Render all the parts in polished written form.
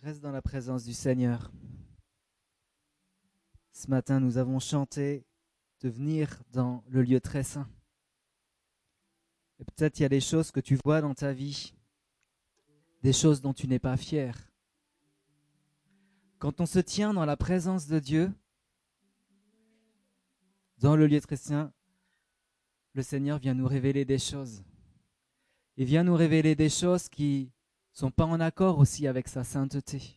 Reste dans la présence du Seigneur. Ce matin, nous avons chanté de venir dans le lieu très saint. Et peut-être il y a des choses que tu vois dans ta vie, des choses dont tu n'es pas fier. Quand on se tient dans la présence de Dieu, dans le lieu très saint, le Seigneur vient nous révéler des choses. Il vient nous révéler des choses qui ne sont pas en accord aussi avec sa sainteté.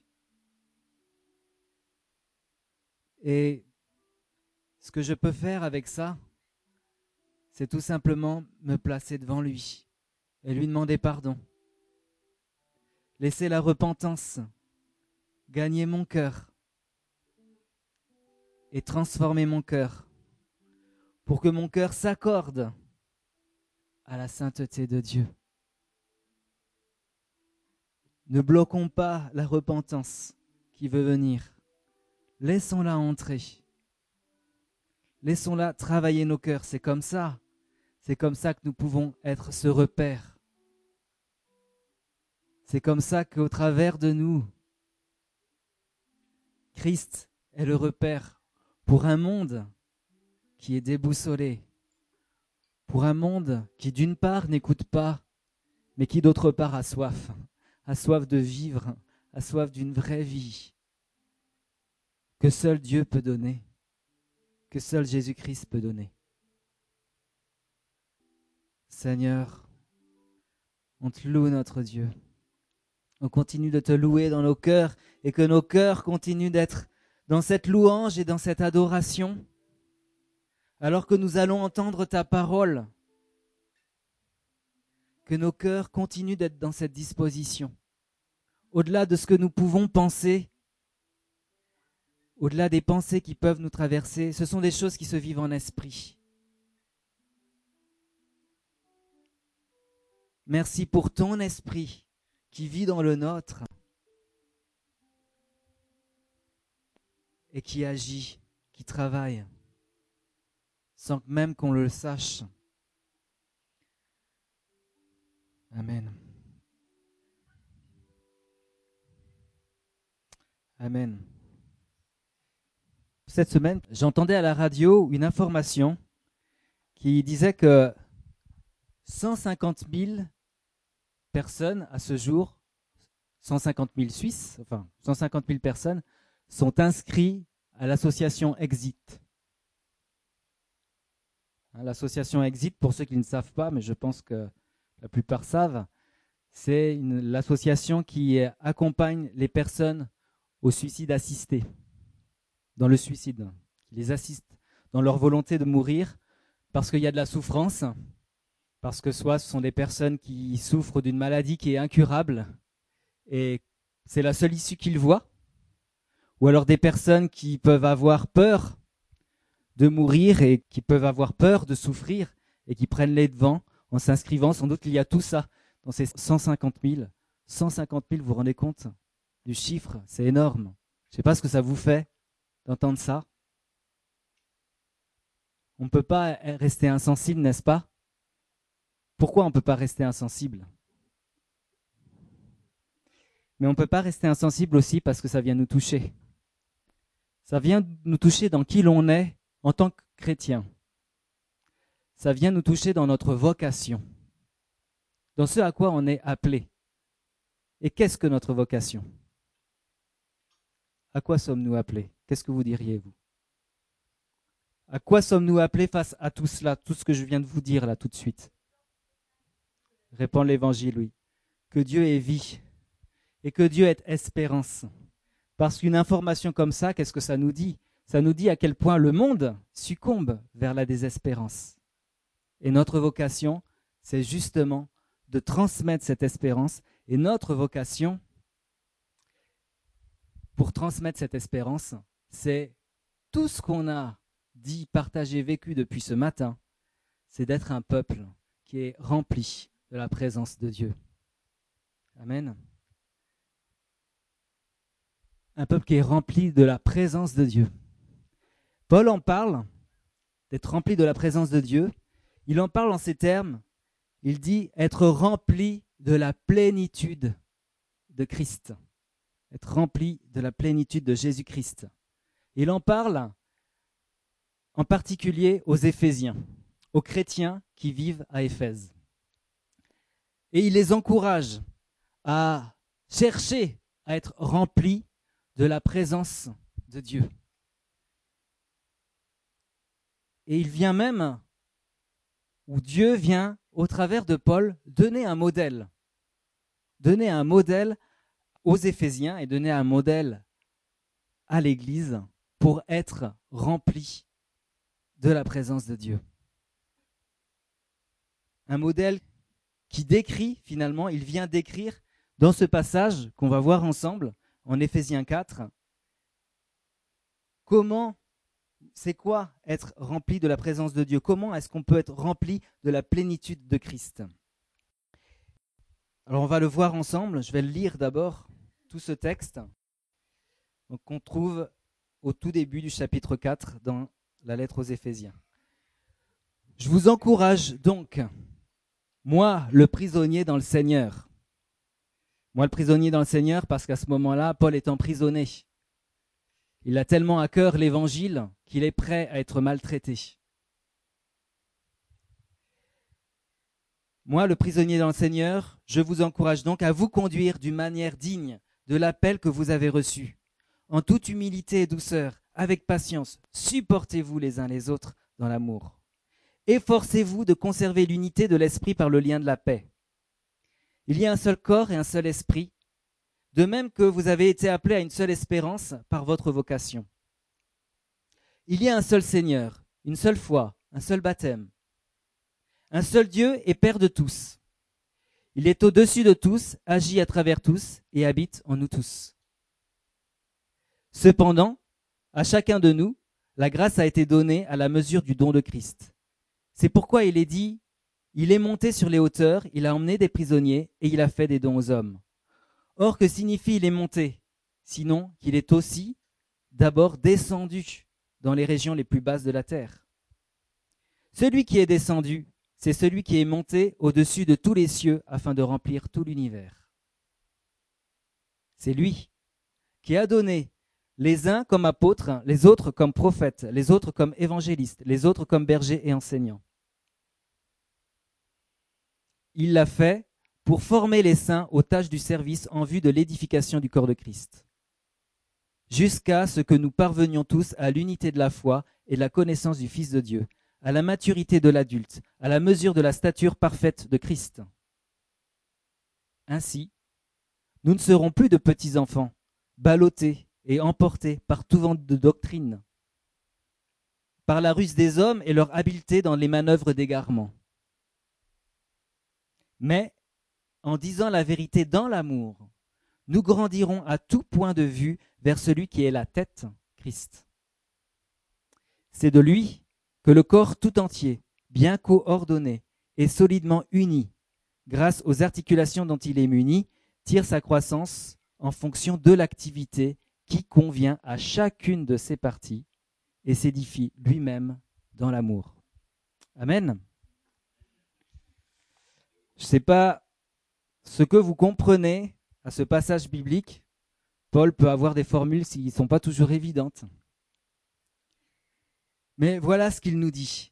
Et ce que je peux faire avec ça, c'est tout simplement me placer devant lui et lui demander pardon. Laisser la repentance gagner mon cœur et transformer mon cœur pour que mon cœur s'accorde à la sainteté de Dieu. Ne bloquons pas la repentance qui veut venir. Laissons-la entrer. Laissons-la travailler nos cœurs. C'est comme ça que nous pouvons être ce repère. C'est comme ça qu'au travers de nous, Christ est le repère pour un monde qui est déboussolé, pour un monde qui d'une part n'écoute pas, mais qui d'autre part a soif de vivre, a soif d'une vraie vie que seul Dieu peut donner, que seul Jésus-Christ peut donner. Seigneur, on te loue notre Dieu. On continue de te louer dans nos cœurs et que nos cœurs continuent d'être dans cette louange et dans cette adoration. Alors que nous allons entendre ta parole, que nos cœurs continuent d'être dans cette disposition. Au-delà de ce que nous pouvons penser, au-delà des pensées qui peuvent nous traverser, ce sont des choses qui se vivent en esprit. Merci pour ton esprit qui vit dans le nôtre et qui agit, qui travaille, sans même qu'on le sache. Amen. Amen. Cette semaine, j'entendais à la radio une information qui disait que 150 000 personnes à ce jour, 150 000 Suisses, enfin 150 000 personnes sont inscrites à l'association Exit. L'association Exit, pour ceux qui ne savent pas, mais je pense que la plupart savent, c'est l'association qui accompagne les personnes au suicide assisté, dans le suicide, qui les assiste dans leur volonté de mourir parce qu'il y a de la souffrance, parce que soit ce sont des personnes qui souffrent d'une maladie qui est incurable et c'est la seule issue qu'ils voient, ou alors des personnes qui peuvent avoir peur de mourir et qui peuvent avoir peur de souffrir et qui prennent les devants en s'inscrivant. Sans doute qu'il y a tout ça dans ces 150 000. 150 000, vous vous rendez compte du chiffre? C'est énorme. Je ne sais pas ce que ça vous fait d'entendre ça. On ne peut pas rester insensible, n'est-ce pas? Pourquoi on ne peut pas rester insensible? Mais on ne peut pas rester insensible aussi parce que ça vient nous toucher. Ça vient nous toucher dans qui l'on est en tant que chrétien. Ça vient nous toucher dans notre vocation, dans ce à quoi on est appelé. Et qu'est-ce que notre vocation? À quoi sommes-nous appelés? Qu'est-ce que vous diriez, vous? À quoi sommes-nous appelés face à tout cela, tout ce que je viens de vous dire là tout de suite? Répand l'évangile, oui. Que Dieu est vie et que Dieu est espérance. Parce qu'une information comme ça, qu'est-ce que ça nous dit? Ça nous dit à quel point le monde succombe vers la désespérance. Et notre vocation, c'est justement de transmettre cette espérance. Et notre vocation, pour transmettre cette espérance, c'est tout ce qu'on a dit, partagé, vécu depuis ce matin, c'est d'être un peuple qui est rempli de la présence de Dieu. Amen. Un peuple qui est rempli de la présence de Dieu. Paul en parle, d'être rempli de la présence de Dieu. Il en parle en ces termes. Il dit être rempli de la plénitude de Christ. être rempli de la plénitude de Jésus-Christ. Il en parle en particulier aux Éphésiens, aux chrétiens qui vivent à Éphèse. Et il les encourage à chercher à être remplis de la présence de Dieu. Et il vient même, où Dieu vient, au travers de Paul, donner un modèle aux Éphésiens et donner un modèle à l'Église pour être rempli de la présence de Dieu. Un modèle qui décrit, finalement, il vient décrire dans ce passage qu'on va voir ensemble, en Éphésiens 4, c'est quoi être rempli de la présence de Dieu? Comment est-ce qu'on peut être rempli de la plénitude de Christ? Alors on va le voir ensemble, je vais le lire d'abord, tout ce texte qu'on trouve au tout début du chapitre 4 dans la lettre aux Éphésiens. Je vous encourage donc, moi le prisonnier dans le Seigneur. Moi le prisonnier dans le Seigneur parce qu'à ce moment-là, Paul est emprisonné. Il a tellement à cœur l'évangile qu'il est prêt à être maltraité. Moi, le prisonnier dans le Seigneur, je vous encourage donc à vous conduire d'une manière digne de l'appel que vous avez reçu. En toute humilité et douceur, avec patience, supportez-vous les uns les autres dans l'amour. Efforcez-vous de conserver l'unité de l'esprit par le lien de la paix. Il y a un seul corps et un seul esprit, de même que vous avez été appelés à une seule espérance par votre vocation. Il y a un seul Seigneur, une seule foi, un seul baptême. Un seul Dieu et Père de tous. Il est au-dessus de tous, agit à travers tous et habite en nous tous. Cependant, à chacun de nous, la grâce a été donnée à la mesure du don de Christ. C'est pourquoi il est dit, il est monté sur les hauteurs, il a emmené des prisonniers et il a fait des dons aux hommes. Or, que signifie il est monté? Sinon qu'il est aussi d'abord descendu dans les régions les plus basses de la terre. Celui qui est descendu, c'est celui qui est monté au-dessus de tous les cieux afin de remplir tout l'univers. C'est lui qui a donné les uns comme apôtres, les autres comme prophètes, les autres comme évangélistes, les autres comme bergers et enseignants. Il l'a fait pour former les saints aux tâches du service en vue de l'édification du corps de Christ, jusqu'à ce que nous parvenions tous à l'unité de la foi et de la connaissance du Fils de Dieu, à la maturité de l'adulte, à la mesure de la stature parfaite de Christ. Ainsi, nous ne serons plus de petits enfants, ballottés et emportés par tout vent de doctrine, par la ruse des hommes et leur habileté dans les manœuvres d'égarement. Mais, en disant la vérité dans l'amour, nous grandirons à tout point de vue vers celui qui est la tête, Christ. C'est de lui que le corps tout entier, bien coordonné et solidement uni, grâce aux articulations dont il est muni, tire sa croissance en fonction de l'activité qui convient à chacune de ses parties et s'édifie lui-même dans l'amour. Amen. Je ne sais pas ce que vous comprenez à ce passage biblique. Paul peut avoir des formules qui ne sont pas toujours évidentes. Mais voilà ce qu'il nous dit.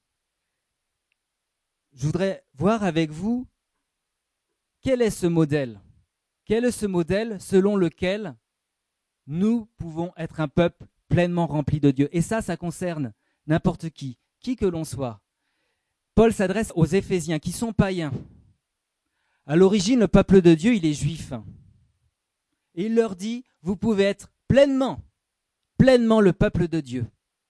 Je voudrais voir avec vous quel est ce modèle. Quel est ce modèle selon lequel nous pouvons être un peuple pleinement rempli de Dieu. Et ça concerne n'importe qui que l'on soit. Paul s'adresse aux Éphésiens qui sont païens. À l'origine, le peuple de Dieu, il est juif. Et il leur dit, vous pouvez être pleinement le peuple de Dieu.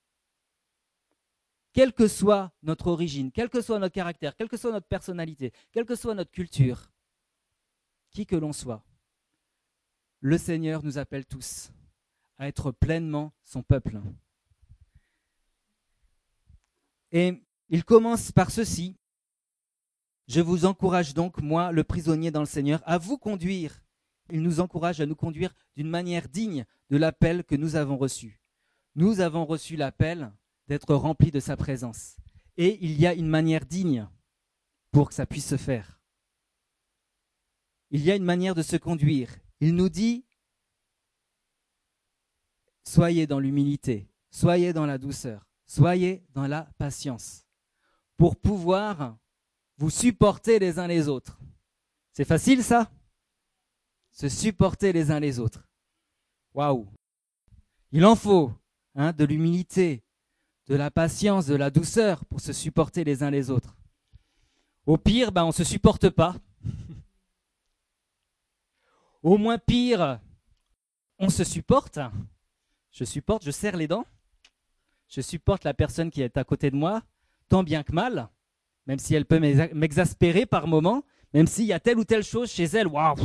Quelle que soit notre origine, quel que soit notre caractère, quelle que soit notre personnalité, quelle que soit notre culture, qui que l'on soit, le Seigneur nous appelle tous à être pleinement son peuple. Et il commence par ceci. Je vous encourage donc, moi, le prisonnier dans le Seigneur, à vous conduire. Il nous encourage à nous conduire d'une manière digne de l'appel que nous avons reçu. Nous avons reçu l'appel d'être remplis de sa présence. Et il y a une manière digne pour que ça puisse se faire. Il y a une manière de se conduire. Il nous dit soyez dans l'humilité, soyez dans la douceur, soyez dans la patience, pour pouvoir vous supporter les uns les autres. C'est facile ça? Se supporter les uns les autres. Waouh! Il en faut de l'humilité, de la patience, de la douceur pour se supporter les uns les autres. Au pire, on ne se supporte pas. Au moins pire, on se supporte. Je serre les dents. Je supporte la personne qui est à côté de moi, tant bien que mal, même si elle peut m'exaspérer par moments, même s'il y a telle ou telle chose chez elle, waouh!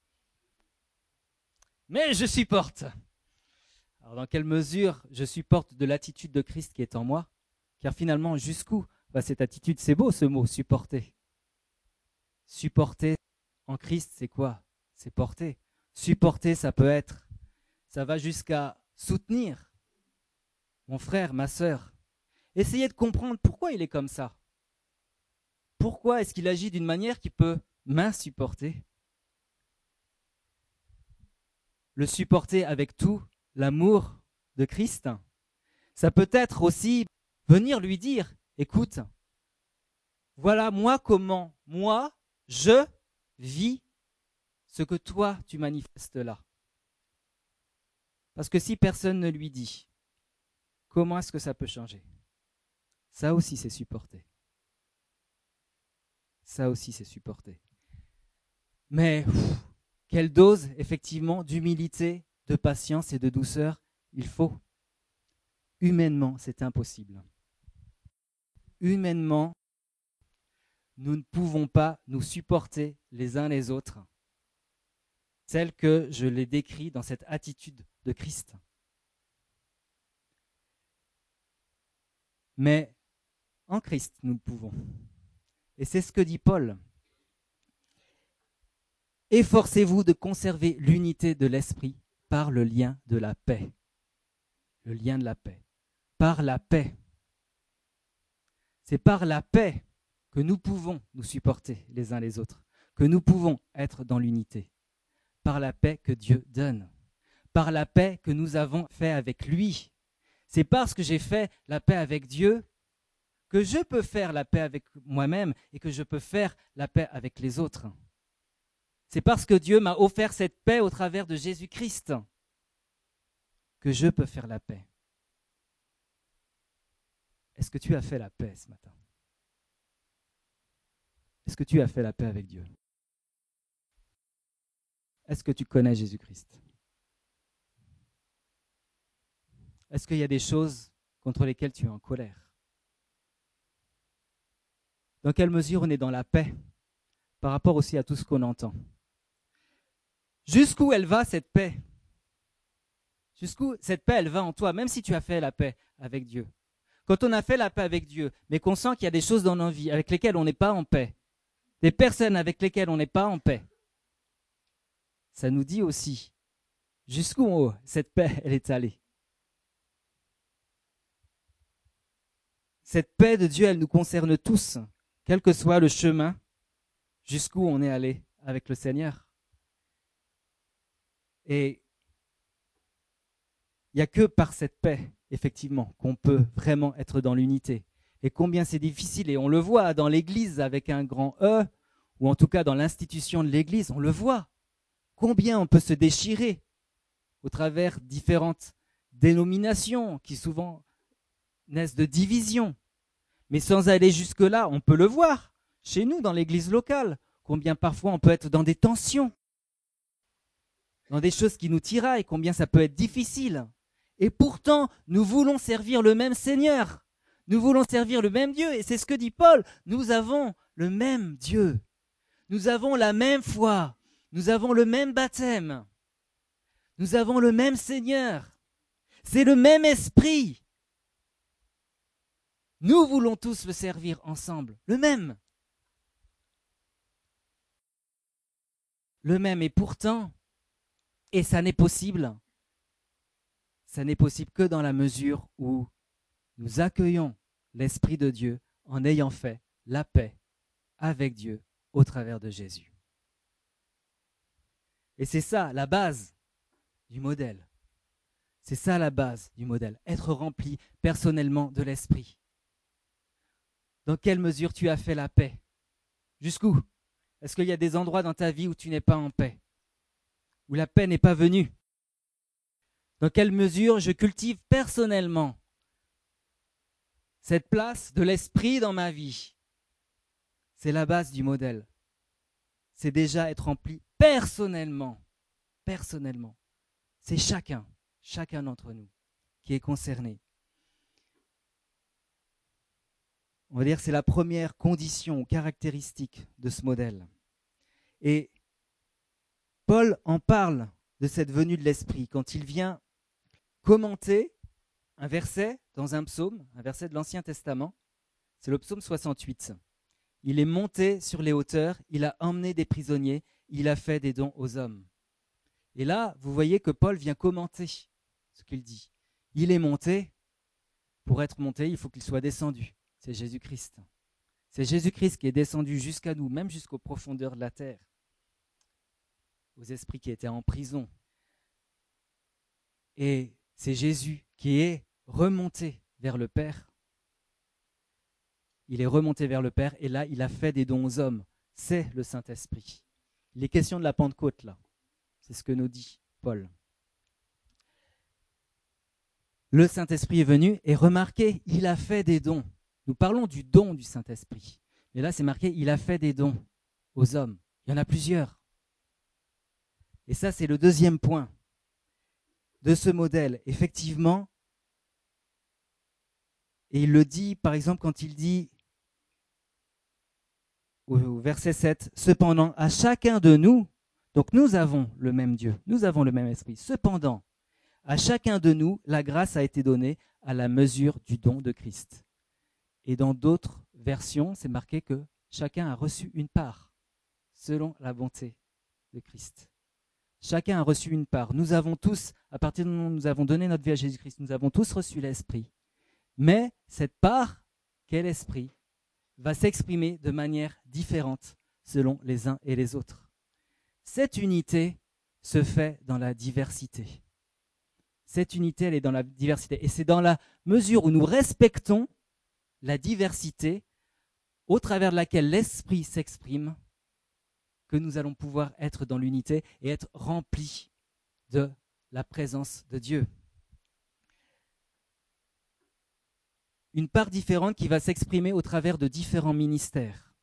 Mais je supporte. Alors dans quelle mesure je supporte de l'attitude de Christ qui est en moi? Car finalement, jusqu'où va cette attitude? C'est beau ce mot, supporter. Supporter en Christ, c'est quoi? C'est porter. Supporter, ça va jusqu'à soutenir mon frère, ma sœur. Essayez de comprendre pourquoi il est comme ça. Pourquoi est-ce qu'il agit d'une manière qui peut m'insupporter? Le supporter avec tout l'amour de Christ, ça peut être aussi venir lui dire, écoute, voilà moi je vis ce que toi tu manifestes là. Parce que si personne ne lui dit, comment est-ce que ça peut changer? Ça aussi c'est supporter. Ça aussi c'est supporter. Mais quelle dose effectivement d'humilité, de patience et de douceur il faut. Humainement, c'est impossible. Humainement, nous ne pouvons pas nous supporter les uns les autres, tel que je l'ai décrit dans cette attitude de Christ. Mais en Christ, nous le pouvons. Et c'est ce que dit Paul. Efforcez-vous de conserver l'unité de l'esprit par le lien de la paix. Le lien de la paix. Par la paix. C'est par la paix que nous pouvons nous supporter les uns les autres, que nous pouvons être dans l'unité. Par la paix que Dieu donne. Par la paix que nous avons fait avec lui. C'est parce que j'ai fait la paix avec Dieu que je peux faire la paix avec moi-même et que je peux faire la paix avec les autres. C'est parce que Dieu m'a offert cette paix au travers de Jésus-Christ que je peux faire la paix. Est-ce que tu as fait la paix ce matin? Est-ce que tu as fait la paix avec Dieu? Est-ce que tu connais Jésus-Christ? Est-ce qu'il y a des choses contre lesquelles tu es en colère? Dans quelle mesure on est dans la paix par rapport aussi à tout ce qu'on entend? Jusqu'où elle va cette paix? Jusqu'où cette paix elle va en toi, même si tu as fait la paix avec Dieu? Quand on a fait la paix avec Dieu, mais qu'on sent qu'il y a des choses dans nos vies avec lesquelles on n'est pas en paix, des personnes avec lesquelles on n'est pas en paix, ça nous dit aussi jusqu'où cette paix elle est allée. Cette paix de Dieu, elle nous concerne tous, quel que soit le chemin, jusqu'où on est allé avec le Seigneur. Et il n'y a que par cette paix, effectivement, qu'on peut vraiment être dans l'unité. Et combien c'est difficile, et on le voit dans l'Église avec un grand E, ou en tout cas dans l'institution de l'Église, on le voit. Combien on peut se déchirer au travers différentes dénominations qui souvent naissent de divisions. Mais sans aller jusque-là, on peut le voir chez nous, dans l'Église locale, combien parfois on peut être dans des tensions, dans des choses qui nous tiraillent, combien ça peut être difficile. Et pourtant, nous voulons servir le même Seigneur. Nous voulons servir le même Dieu. Et c'est ce que dit Paul. Nous avons le même Dieu. Nous avons la même foi. Nous avons le même baptême. Nous avons le même Seigneur. C'est le même esprit. Nous voulons tous le servir ensemble. Le même. Le même. Et pourtant, et ça n'est possible que dans la mesure où nous accueillons l'Esprit de Dieu en ayant fait la paix avec Dieu au travers de Jésus. Et c'est ça la base du modèle. C'est ça la base du modèle, être rempli personnellement de l'Esprit. Dans quelle mesure tu as fait la paix? Jusqu'où? Est-ce qu'il y a des endroits dans ta vie où tu n'es pas en paix? Où la paix n'est pas venue? Dans quelle mesure je cultive personnellement cette place de l'Esprit dans ma vie? C'est la base du modèle. C'est déjà être rempli personnellement. Personnellement. C'est chacun d'entre nous qui est concerné. On va dire que c'est la première condition ou caractéristique de ce modèle. Et Paul en parle de cette venue de l'Esprit quand il vient commenter un verset dans un psaume, un verset de l'Ancien Testament. C'est le psaume 68. Il est monté sur les hauteurs, il a emmené des prisonniers, il a fait des dons aux hommes. Et là, vous voyez que Paul vient commenter ce qu'il dit. Il est monté. Pour être monté, il faut qu'il soit descendu. C'est Jésus-Christ. C'est Jésus-Christ qui est descendu jusqu'à nous, même jusqu'aux profondeurs de la terre, aux esprits qui étaient en prison. Et c'est Jésus qui est remonté vers le Père. Il est remonté vers le Père et là, il a fait des dons aux hommes. C'est le Saint-Esprit. Il est question de la Pentecôte, là. C'est ce que nous dit Paul. Le Saint-Esprit est venu et remarquez, il a fait des dons. Nous parlons du don du Saint-Esprit. Mais là, c'est marqué, il a fait des dons aux hommes. Il y en a plusieurs. Et ça, c'est le deuxième point de ce modèle. Effectivement, et il le dit, par exemple, quand il dit au verset 7, « Cependant, à chacun de nous, donc nous avons le même Dieu, nous avons le même esprit. Cependant, à chacun de nous, la grâce a été donnée à la mesure du don de Christ. » Et dans d'autres versions, c'est marqué que chacun a reçu une part, selon la bonté de Christ. Chacun a reçu une part. Nous avons tous, à partir du moment où nous avons donné notre vie à Jésus-Christ, nous avons tous reçu l'Esprit. Mais cette part, qu'est l'Esprit, va s'exprimer de manière différente selon les uns et les autres. Cette unité se fait dans la diversité. Cette unité, elle est dans la diversité. Et c'est dans la mesure où nous respectons la diversité au travers de laquelle l'Esprit s'exprime que nous allons pouvoir être dans l'unité et être remplis de la présence de Dieu. Une part différente qui va s'exprimer au travers de différents ministères.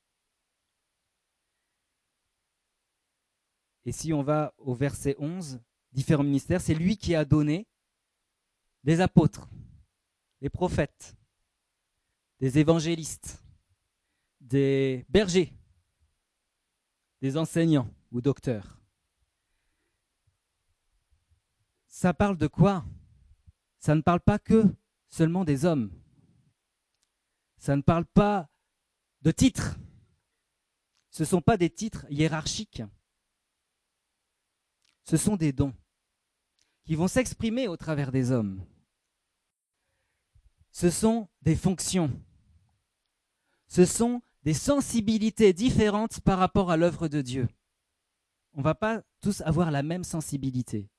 Et si on va au verset 11, différents ministères, c'est lui qui a donné des apôtres, des prophètes, des évangélistes, des bergers, des enseignants ou docteurs. Ça parle de quoi? Ça ne parle pas que seulement des hommes. Ça ne parle pas de titres. Ce ne sont pas des titres hiérarchiques. Ce sont des dons qui vont s'exprimer au travers des hommes. Ce sont des fonctions. Ce sont des sensibilités différentes par rapport à l'œuvre de Dieu. On ne va pas tous avoir la même sensibilité.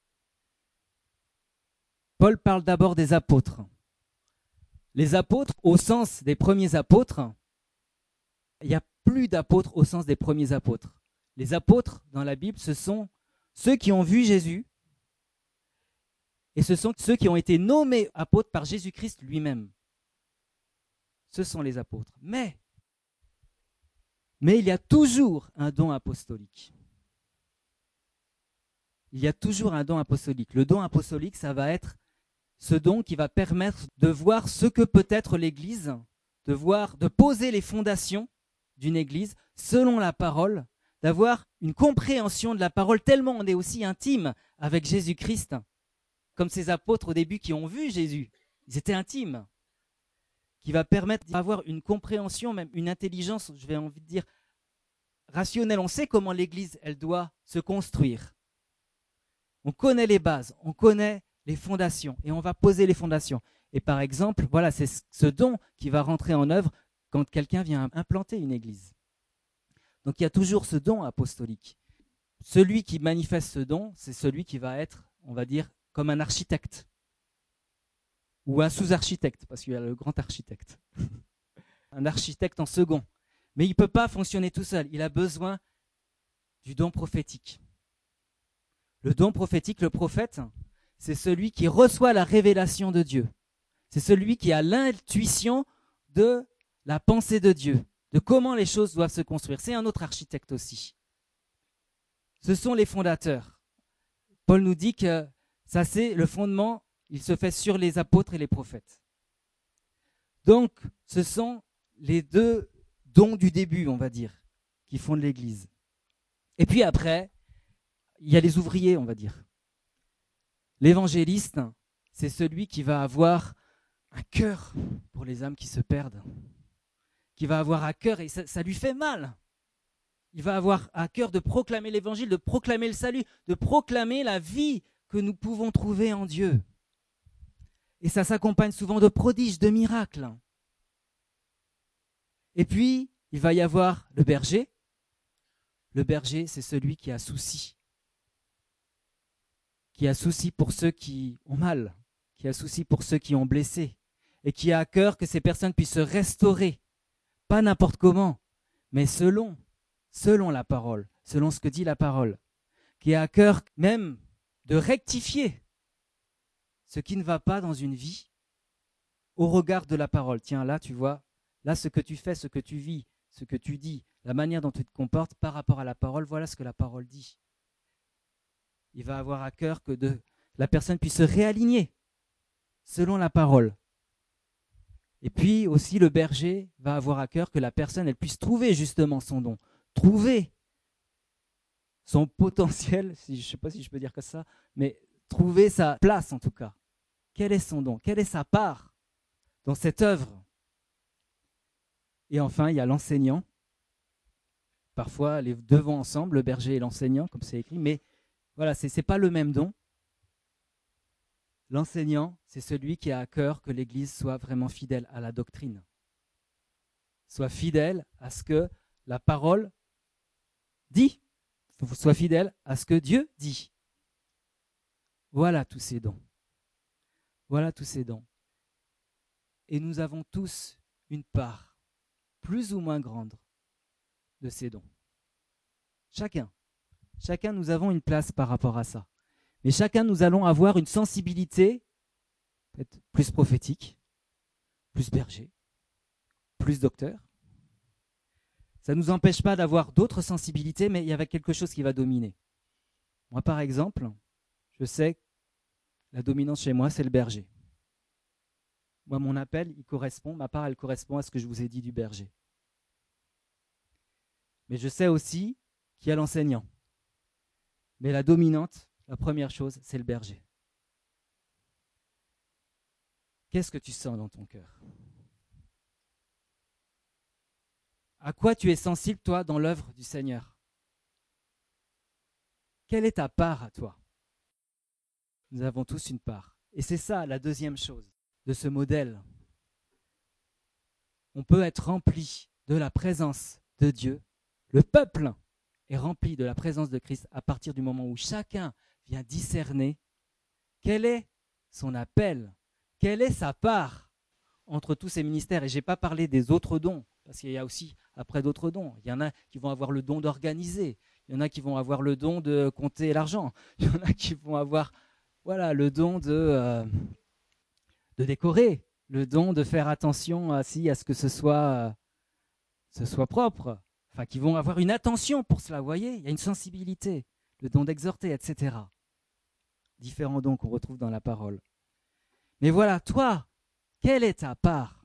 Paul parle d'abord des apôtres. Les apôtres, au sens des premiers apôtres, il n'y a plus d'apôtres au sens des premiers apôtres. Les apôtres, dans la Bible, ce sont ceux qui ont vu Jésus et ce sont ceux qui ont été nommés apôtres par Jésus-Christ lui-même. Ce sont les apôtres. Mais il y a toujours un don apostolique. Il y a toujours un don apostolique. Le don apostolique, ça va être ce don qui va permettre de voir ce que peut être l'Église, de poser les fondations d'une Église selon la parole, d'avoir une compréhension de la parole tellement on est aussi intime avec Jésus-Christ, comme ces apôtres au début qui ont vu Jésus. Ils étaient intimes, qui va permettre d'avoir une compréhension, même une intelligence, je vais envie de dire, rationnelle. On sait comment l'Église, elle doit se construire. On connaît les bases, on connaît les fondations et on va poser les fondations. Et par exemple, voilà, c'est ce don qui va rentrer en œuvre quand quelqu'un vient implanter une église. Donc il y a toujours ce don apostolique. Celui qui manifeste ce don, c'est celui qui va être, on va dire, comme un architecte. ou un sous-architecte, parce qu'il y a le grand architecte, un architecte en second. Mais il ne peut pas fonctionner tout seul, il a besoin du don prophétique. Le don prophétique, le prophète, c'est celui qui reçoit la révélation de Dieu. C'est celui qui a l'intuition de la pensée de Dieu, de comment les choses doivent se construire. C'est un autre architecte aussi. Ce sont les fondateurs. Paul nous dit que ça, c'est le fondement, il se fait sur les apôtres et les prophètes. Donc, ce sont les deux dons du début, on va dire, qui fondent l'Église. Et puis après, il y a les ouvriers, on va dire. L'évangéliste, c'est celui qui va avoir un cœur pour les âmes qui se perdent, qui va avoir à cœur, et ça lui fait mal. Il va avoir à cœur de proclamer l'évangile, de proclamer le salut, de proclamer la vie que nous pouvons trouver en Dieu. Et ça s'accompagne souvent de prodiges, de miracles. Et puis, il va y avoir le berger. Le berger, c'est celui qui a souci. Qui a souci pour ceux qui ont mal, qui a souci pour ceux qui ont blessé, et qui a à cœur que ces personnes puissent se restaurer, pas n'importe comment, mais selon la parole, selon ce que dit la parole, qui a à cœur même de rectifier ce qui ne va pas dans une vie au regard de la parole. Tiens, là, tu vois, là, ce que tu fais, ce que tu vis, ce que tu dis, la manière dont tu te comportes par rapport à la parole, voilà ce que la parole dit. Il va avoir à cœur que la personne puisse se réaligner selon la parole. Et puis aussi, le berger va avoir à cœur que la personne elle puisse trouver justement son don, trouver son potentiel, je ne sais pas si je peux dire que ça, mais trouver sa place en tout cas. Quel est son don? Quelle est sa part dans cette œuvre? Et enfin, il y a l'enseignant. Parfois, les deux vont ensemble, le berger et l'enseignant, comme c'est écrit, mais voilà, ce n'est pas le même don. L'enseignant, c'est celui qui a à cœur que l'Église soit vraiment fidèle à la doctrine, soit fidèle à ce que la parole dit, soit fidèle à ce que Dieu dit. Voilà tous ces dons. Voilà tous ces dons. Et nous avons tous une part, plus ou moins grande, de ces dons. Chacun, nous avons une place par rapport à ça. Mais chacun, nous allons avoir une sensibilité peut-être plus prophétique, plus berger, plus docteur. Ça ne nous empêche pas d'avoir d'autres sensibilités, mais il y avait quelque chose qui va dominer. Moi, par exemple, je sais que la dominance chez moi, c'est le berger. Moi, mon appel, ma part, elle correspond à ce que je vous ai dit du berger. Mais je sais aussi qu'il y a l'enseignant. Mais la dominante, la première chose, c'est le berger. Qu'est-ce que tu sens dans ton cœur? À quoi tu es sensible, toi, dans l'œuvre du Seigneur? Quelle est ta part à toi? Nous avons tous une part. Et c'est ça la deuxième chose de ce modèle. On peut être rempli de la présence de Dieu. Le peuple est rempli de la présence de Christ à partir du moment où chacun vient discerner quel est son appel, quelle est sa part entre tous ces ministères. Et je n'ai pas parlé des autres dons, parce qu'il y a aussi après d'autres dons. Il y en a qui vont avoir le don d'organiser, il y en a qui vont avoir le don de compter l'argent, il y en a qui vont avoir le don de décorer, le don de faire attention à ce que ce soit propre, enfin qui vont avoir une attention pour cela, vous voyez, il y a une sensibilité, le don d'exhorter, etc. Différents dons qu'on retrouve dans la parole. Mais voilà, toi, quelle est ta part?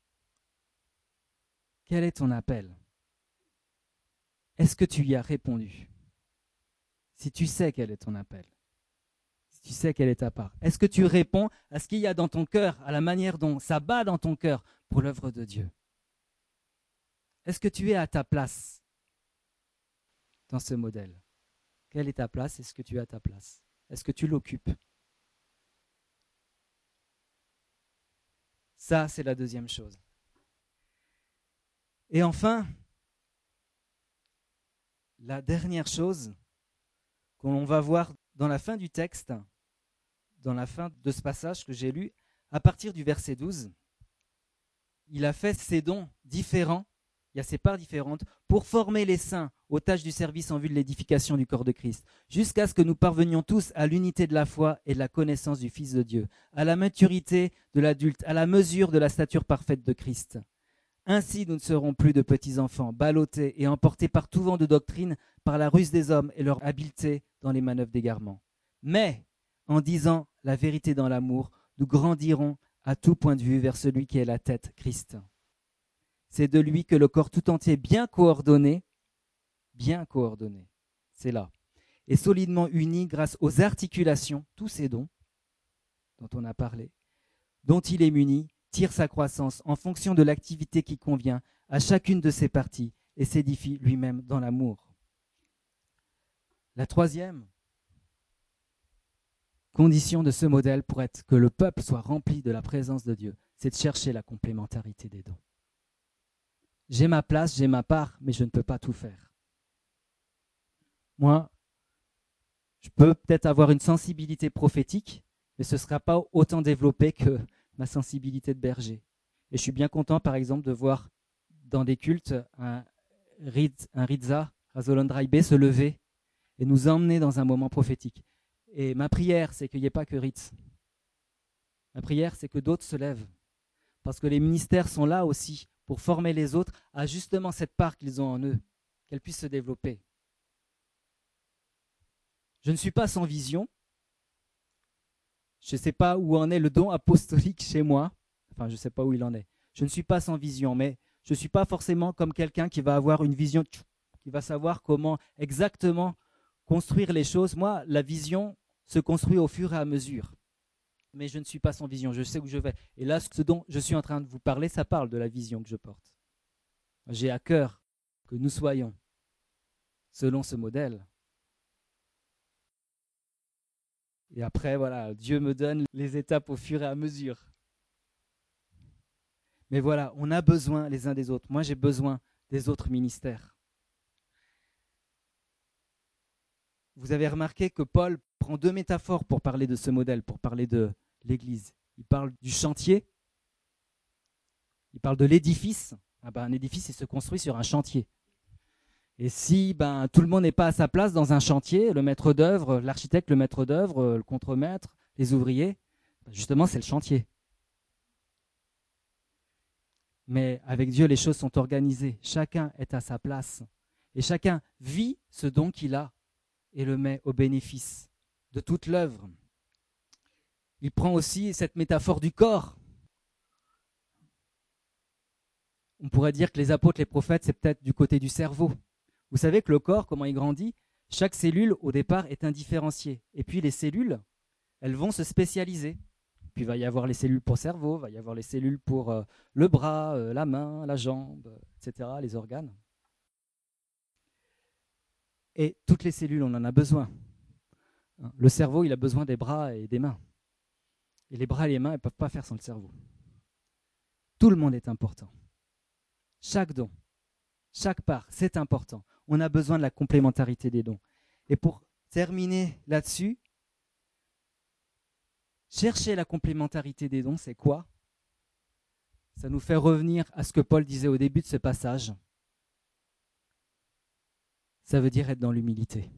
Quel est ton appel? Est-ce que tu y as répondu? Si tu sais quel est ton appel, si tu sais quelle est ta part, est-ce que tu réponds à ce qu'il y a dans ton cœur, à la manière dont ça bat dans ton cœur pour l'œuvre de Dieu? Est-ce que tu es à ta place dans ce modèle? Quelle est ta place? Est-ce que tu es à ta place? Est-ce que tu l'occupes? Ça, c'est la deuxième chose. Et enfin, la dernière chose qu'on va voir dans la fin du texte, dans la fin de ce passage que j'ai lu, À partir du verset 12, il a fait ses dons différents, il y a ses parts différentes, pour former les saints aux tâches du service en vue de l'édification du corps de Christ, jusqu'à ce que nous parvenions tous à l'unité de la foi et de la connaissance du Fils de Dieu, à la maturité de l'adulte, à la mesure de la stature parfaite de Christ. Ainsi, nous ne serons plus de petits enfants, ballottés et emportés par tout vent de doctrine, par la ruse des hommes et leur habileté dans les manœuvres d'égarement. Mais, en disant la vérité dans l'amour, nous grandirons à tout point de vue vers celui qui est la tête, Christ. C'est de lui que le corps tout entier bien coordonné, c'est là, et solidement uni grâce aux articulations, tous ces dons dont on a parlé, dont il est muni, tire sa croissance en fonction de l'activité qui convient à chacune de ses parties et s'édifie lui-même dans l'amour. La troisième condition de ce modèle pour être que le peuple soit rempli de la présence de Dieu, c'est de chercher la complémentarité des dons. J'ai ma place, j'ai ma part, mais je ne peux pas tout faire. Moi, je peux peut-être avoir une sensibilité prophétique, mais ce ne sera pas autant développé que ma sensibilité de berger. Et je suis bien content, par exemple, de voir dans des cultes un Ritza, Razolon Draibé, se lever et nous emmener dans un moment prophétique. Et ma prière, c'est qu'il n'y ait pas que Ritz. Ma prière, c'est que d'autres se lèvent. Parce que les ministères sont là aussi pour former les autres à justement cette part qu'ils ont en eux, qu'elle puisse se développer. Je ne suis pas sans vision. Je ne sais pas où en est le don apostolique chez moi. Enfin, je ne sais pas où il en est. Je ne suis pas sans vision, mais je ne suis pas forcément comme quelqu'un qui va avoir une vision, qui va savoir comment exactement construire les choses. Moi, la vision se construit au fur et à mesure. Mais je ne suis pas sans vision, je sais où je vais. Et là, ce dont je suis en train de vous parler, ça parle de la vision que je porte. J'ai à cœur que nous soyons selon ce modèle. Et après, voilà, Dieu me donne les étapes au fur et à mesure. Mais voilà, on a besoin les uns des autres. Moi, j'ai besoin des autres ministères. Vous avez remarqué que Paul prend deux métaphores pour parler de ce modèle, pour parler de l'Église. Il parle du chantier, il parle de l'édifice. Un édifice, il se construit sur un chantier. Et si tout le monde n'est pas à sa place dans un chantier, le maître d'œuvre, l'architecte, le maître d'œuvre, le contremaître, les ouvriers, justement, c'est le chantier. Mais avec Dieu, les choses sont organisées. Chacun est à sa place. Et chacun vit ce don qu'il a et le met au bénéfice de toute l'œuvre. Il prend aussi cette métaphore du corps. On pourrait dire que les apôtres, les prophètes, c'est peut-être du côté du cerveau. Vous savez que le corps, comment il grandit, chaque cellule, au départ, est indifférenciée. Et puis les cellules, elles vont se spécialiser. Puis il va y avoir les cellules pour le cerveau, il va y avoir les cellules pour le bras, la main, la jambe, etc., les organes. Et toutes les cellules, on en a besoin. Le cerveau, il a besoin des bras et des mains. Et les bras et les mains, ils ne peuvent pas faire sans le cerveau. Tout le monde est important. Chaque don, chaque part, c'est important. On a besoin de la complémentarité des dons. Et pour terminer là-dessus, chercher la complémentarité des dons, c'est quoi? Ça nous fait revenir à ce que Paul disait au début de ce passage. Ça veut dire être dans l'humilité.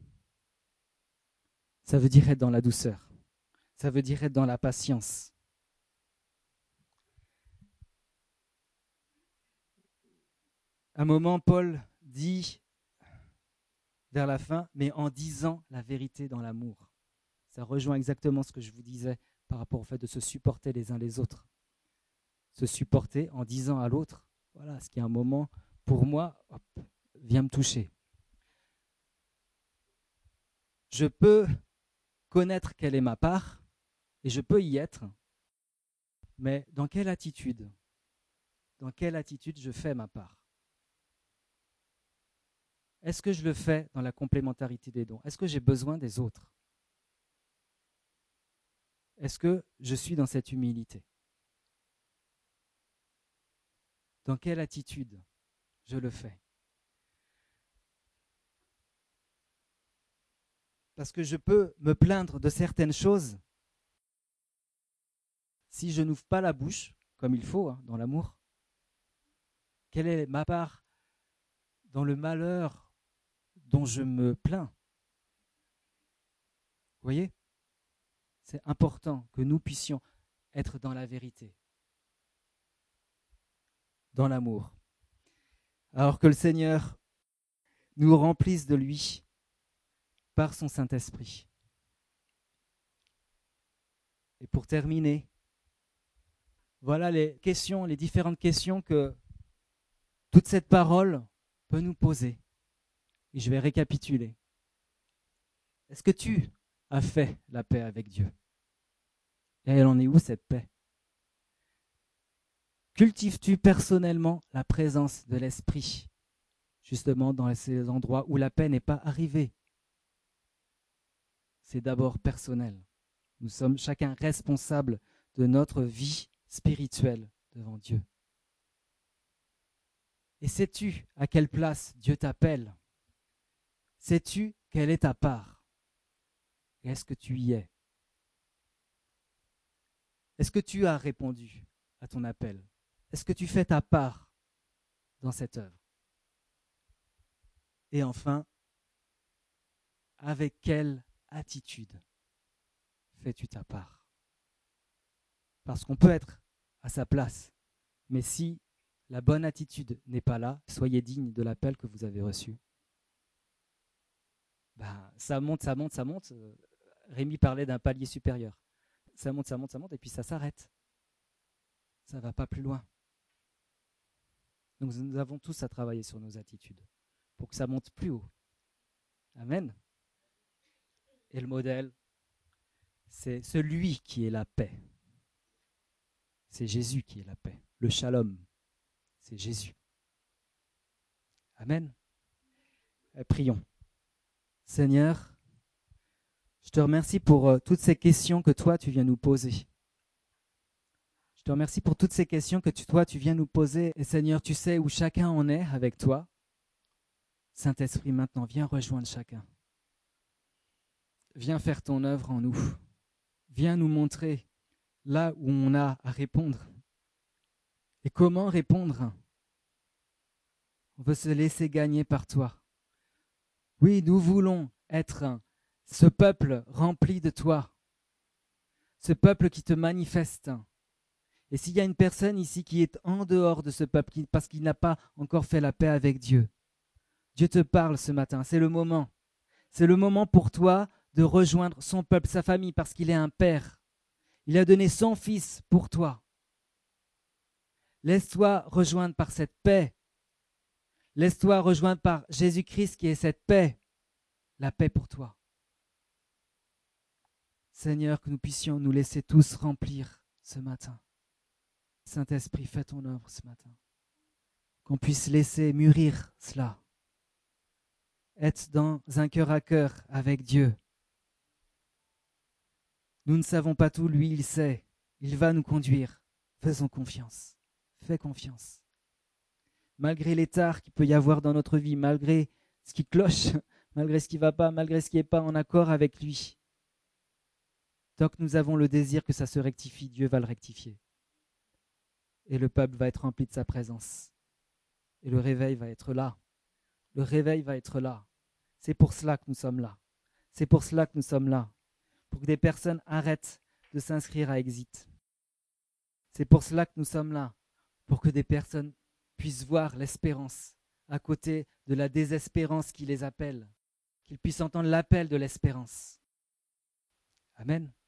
Ça veut dire être dans la douceur. Ça veut dire être dans la patience. À un moment, Paul dit vers la fin, mais en disant la vérité dans l'amour. Ça rejoint exactement ce que je vous disais par rapport au fait de se supporter les uns les autres. Se supporter en disant à l'autre, voilà, ce qui est un moment, pour moi, vient me toucher. Je peux connaître quelle est ma part, et je peux y être, mais dans quelle attitude je fais ma part? Est-ce que je le fais dans la complémentarité des dons? Est-ce que j'ai besoin des autres? Est-ce que je suis dans cette humilité? Dans quelle attitude je le fais? Parce que je peux me plaindre de certaines choses si je n'ouvre pas la bouche, comme il faut, dans l'amour, quelle est ma part dans le malheur dont je me plains? Vous voyez? C'est important que nous puissions être dans la vérité, dans l'amour. Alors que le Seigneur nous remplisse de lui par son Saint-Esprit. Et pour terminer, voilà les différentes questions que toute cette parole peut nous poser. Et je vais récapituler. Est-ce que tu as fait la paix avec Dieu? Et elle en est où cette paix? Cultives-tu personnellement la présence de l'Esprit, justement dans ces endroits où la paix n'est pas arrivée? C'est d'abord personnel. Nous sommes chacun responsables de notre vie spirituelle devant Dieu. Et sais-tu à quelle place Dieu t'appelle? Sais-tu quelle est ta part? Et est-ce que tu y es? Est-ce que tu as répondu à ton appel? Est-ce que tu fais ta part dans cette œuvre? Et enfin, avec quelle attitude fais-tu ta part? Parce qu'on peut être à sa place, mais si la bonne attitude n'est pas là, soyez digne de l'appel que vous avez reçu. Ça monte. Rémi parlait d'un palier supérieur. Ça monte, et puis ça s'arrête. Ça ne va pas plus loin. Donc nous avons tous à travailler sur nos attitudes pour que ça monte plus haut. Amen. Et le modèle, c'est celui qui est la paix. C'est Jésus qui est la paix. Le shalom, c'est Jésus. Amen. Et prions. Seigneur, je te remercie pour toutes ces questions que toi, tu viens nous poser. Je te remercie pour toutes ces questions que toi, tu viens nous poser. Et Seigneur, tu sais où chacun en est avec toi. Saint-Esprit, maintenant, viens rejoindre chacun. Viens faire ton œuvre en nous. Viens nous montrer là où on a à répondre. Et comment répondre? On veut se laisser gagner par toi. Oui, nous voulons être ce peuple rempli de toi. Ce peuple qui te manifeste. Et s'il y a une personne ici qui est en dehors de ce peuple, parce qu'il n'a pas encore fait la paix avec Dieu, Dieu te parle ce matin, c'est le moment. C'est le moment pour toi de rejoindre son peuple, sa famille, parce qu'il est un père. Il a donné son fils pour toi. Laisse-toi rejoindre par cette paix. Laisse-toi rejoindre par Jésus-Christ qui est cette paix, la paix pour toi. Seigneur, que nous puissions nous laisser tous remplir ce matin. Saint-Esprit, fais ton œuvre ce matin. Qu'on puisse laisser mûrir cela. Être dans un cœur à cœur avec Dieu. Nous ne savons pas tout, lui il sait. Il va nous conduire. Faisons confiance. Fais confiance. Malgré l'étard qu'il peut y avoir dans notre vie, malgré ce qui cloche, malgré ce qui ne va pas, malgré ce qui n'est pas en accord avec lui. Tant que nous avons le désir que ça se rectifie, Dieu va le rectifier. Et le peuple va être rempli de sa présence. Et le réveil va être là. Le réveil va être là. C'est pour cela que nous sommes là. C'est pour cela que nous sommes là. Pour que des personnes arrêtent de s'inscrire à Exit. C'est pour cela que nous sommes là. Pour que des personnes puissent voir l'espérance à côté de la désespérance qui les appelle. Qu'ils puissent entendre l'appel de l'espérance. Amen.